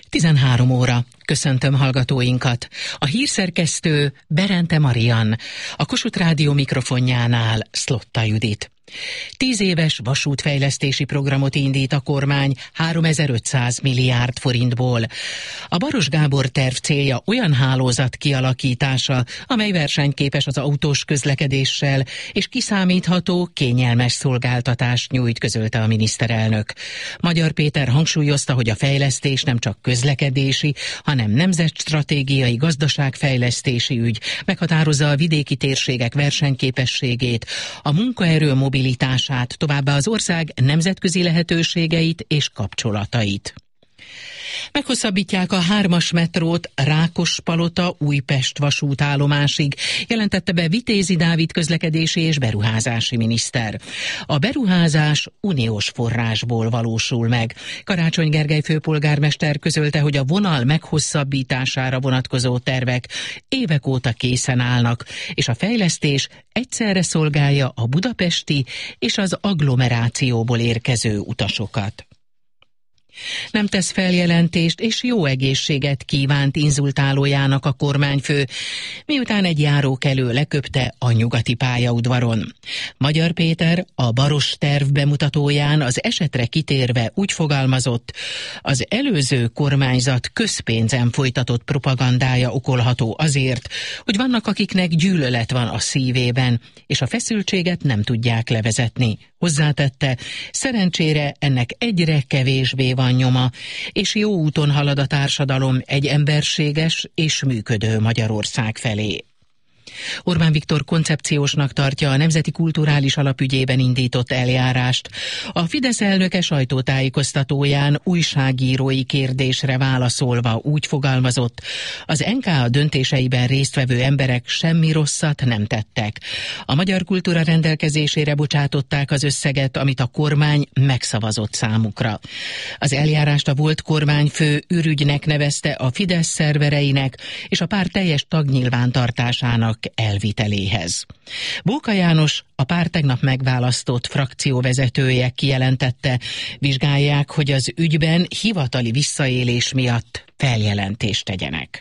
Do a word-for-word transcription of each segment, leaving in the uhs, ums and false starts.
tizenhárom óra. Köszöntöm hallgatóinkat. A hírszerkesztő Berente Marian, a Kossuth Rádió mikrofonjánál Szlotta Judit. Tíz éves vasútfejlesztési programot indít a kormány háromezer-ötszáz milliárd forintból. A Baros Gábor terv célja olyan hálózat kialakítása, amely versenyképes az autós közlekedéssel, és kiszámítható, kényelmes szolgáltatást nyújt, közölte a miniszterelnök. Magyar Péter hangsúlyozta, hogy a fejlesztés nem csak közlekedési, hanem nemzetstratégiai gazdaságfejlesztési ügy, meghatározza a vidéki térségek versenyképességét, a munkaerő mobilitását, mobilitását, továbbá az ország nemzetközi lehetőségeit és kapcsolatait. Meghosszabbítják a hármas metrót Rákospalota-Újpest vasútállomásig, jelentette be Vitézi Dávid közlekedési és beruházási miniszter. A beruházás uniós forrásból valósul meg. Karácsony Gergely főpolgármester közölte, hogy a vonal meghosszabbítására vonatkozó tervek évek óta készen állnak, és a fejlesztés egyszerre szolgálja a budapesti és az agglomerációból érkező utasokat. Nem tesz feljelentést, és jó egészséget kívánt inzultálójának a kormányfő, miután egy járókelő leköpte a nyugati pályaudvaron. Magyar Péter a Baros terv bemutatóján az esetre kitérve úgy fogalmazott, az előző kormányzat közpénzen folytatott propagandája okolható azért, hogy vannak, akiknek gyűlölet van a szívében, és a feszültséget nem tudják levezetni. Hozzátette, szerencsére ennek egyre kevésbé van nyoma, és jó úton halad a társadalom egy emberséges és működő Magyarország felé. Orbán Viktor koncepciósnak tartja a Nemzeti Kulturális Alap ügyében indított eljárást. A Fidesz elnöke sajtótájékoztatóján újságírói kérdésre válaszolva úgy fogalmazott, az en ká á döntéseiben résztvevő emberek semmi rosszat nem tettek. A magyar kultúra rendelkezésére bocsátották az összeget, amit a kormány megszavazott számukra. Az eljárást a volt kormányfő ürügynek nevezte a Fidesz szervereinek és a párt teljes tagnyilvántartásának elviteléhez. Bóka János, a párt tegnap megválasztott frakcióvezetője kijelentette, vizsgálják, hogy az ügyben hivatali visszaélés miatt feljelentést tegyenek.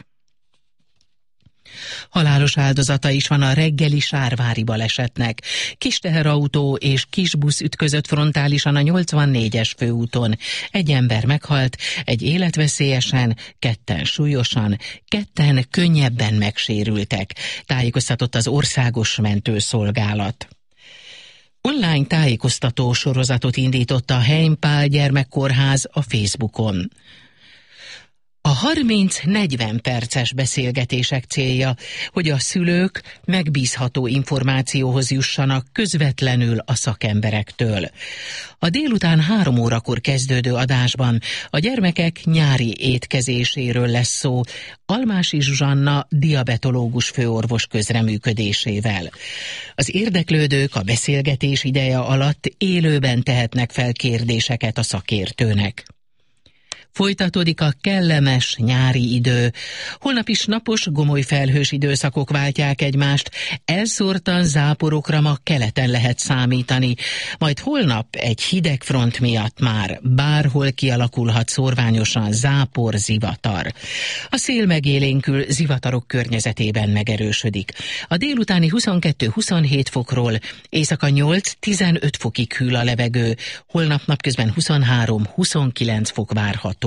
Halálos áldozata is van a reggeli sárvári balesetnek. Kis teherautó és kis busz ütközött frontálisan a nyolcvannégyes főúton. Egy ember meghalt, egy életveszélyesen, ketten súlyosan, ketten könnyebben megsérültek, tájékoztatott az Országos Mentőszolgálat. Online tájékoztató sorozatot indított a Heimpál Gyermekkórház a Facebookon. A harminc-negyven perces beszélgetések célja, hogy a szülők megbízható információhoz jussanak közvetlenül a szakemberektől. A délután három órakor kezdődő adásban a gyermekek nyári étkezéséről lesz szó, Almási Zsuzsanna diabetológus főorvos közreműködésével. Az érdeklődők a beszélgetés ideje alatt élőben tehetnek fel kérdéseket a szakértőnek. Folytatódik a kellemes nyári idő. Holnap is napos, gomoly felhős időszakok váltják egymást, elszórtan záporokra ma keleten lehet számítani, majd holnap egy hideg front miatt már bárhol kialakulhat szórványosan zápor, zivatar. A szél megélénkül, zivatarok környezetében megerősödik. A délutáni huszonkettő-huszonhét fokról éjszaka nyolc-tizenöt fokig hűl a levegő, holnap napközben huszonhárom-huszonkilenc fok várható.